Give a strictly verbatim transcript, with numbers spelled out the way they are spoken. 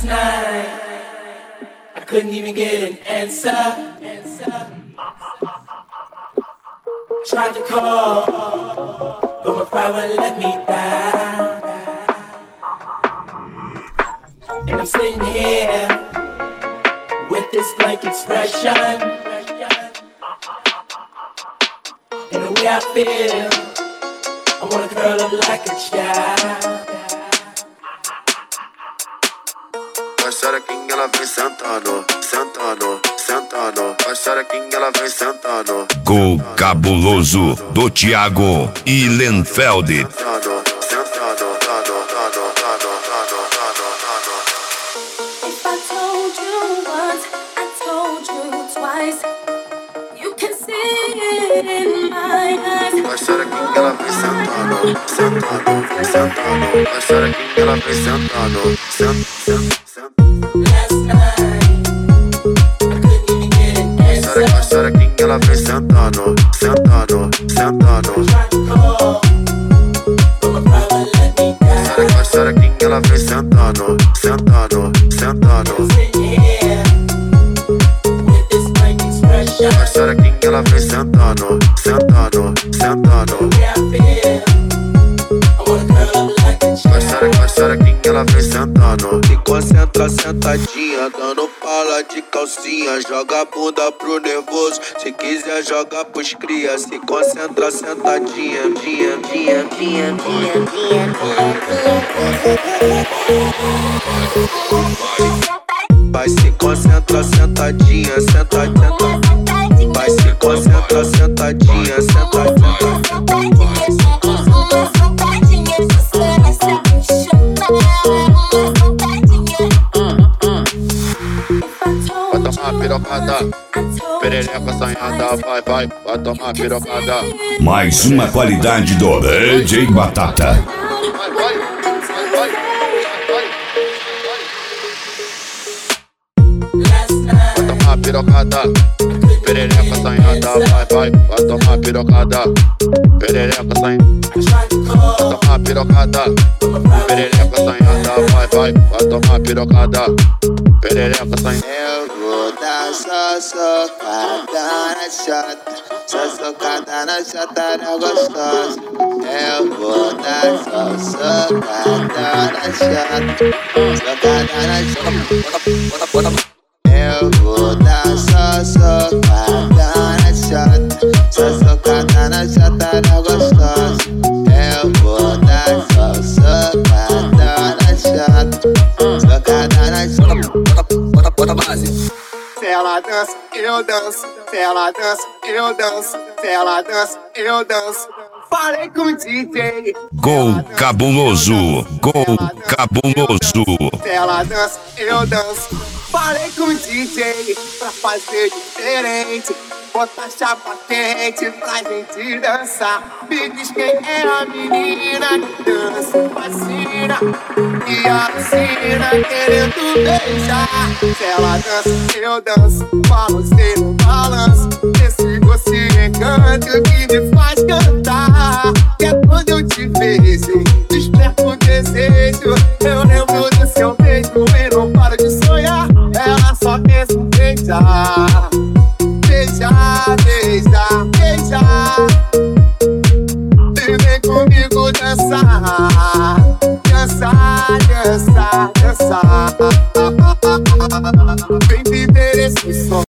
night, I couldn't even get an answer. Tried to call, but my pride wouldn't let me down. And I'm sitting here with this blank expression. And the way I feel, I wanna curl up like a child. Vai xerequinha, ela vem sentando, sentando, sentando. Vai xerequinha, ela vem sentando. Gol cabuloso do Thiago e Lenfeld. Sentando, sentando, tando, tando, tando, tando, tando, tando. If I told you once, I told you twice. You can see it in my eyes. Vai xerequinha, ela vem sentando, sentando, sentando. Vai xerequinha, ela vem sentando, sent, sent, sent. Last night, I couldn't even get an answer. Vai xerequinha, ela vem sentando, sentando, sentando. Tried to call, but my pride wouldn't let me down. Vai xerequinha, ela vem sentando, sentando, sentando. Sitting here with this blank expression. Vai xerequinha, ela vem sentando, sentando, sentando. The way I feel, I wanna curl up like a Vai child. xerequinha, ela vem sentando. Se concentra sentadinha, dando pala de calcinha. Joga a bunda pro nervoso, se quiser joga pros cria. Se concentra sentadinha, dia, dia, dia, dia, dia, vai se concentra sentadinha, sentadinha. Vai se concentra sentadinha, sentadinha. Vai tomar pirocada, perereca assanhada. Vai, vai, vai tomar pirocada. Mais uma qualidade do D J Batata. Vai, vai, vai, vai, vai. Last night, Vai tomar pirocada, perereca assanhada. Vai, vai, vai tomar pirocada. Perereca assanhada. tried to call, Vai tomar pirocada, but my pride perereca assanhada. Vai, vai, vai tomar pirocada. Perereca assanhada. Eu vou dar só socada na chata, só socada na chata na gostosa. Eu vou dar só socada na chata, socada na chata. Eu vou dar só socada na chata, só socada na chata na gostosa. Eu vou dar só socada na chata, socada na chata. Bota a base. Se ela dança, eu danço. Se ela dança, eu danço. Se ela dança, eu danço. Falei com o D J. Gol cabuloso, gol cabuloso. Se ela dança, eu danço. Falei com o D J pra fazer diferente. Botar chapa quente pra gente dançar. Me diz quem é a menina que dança, fascina e assina querendo beijar. Se ela dança, eu danço. Balancei no balanço. Esse doce encanto que me faz cantar. Que é quando eu te vejo, desperto o desejo. Eu lembro do seu beijo e não paro de sonhar. Ela só pensa em beijar. Beijar, beijar, beijar. E vem comigo dançar. Dançar, dançar, dançar. Vem viver esse som.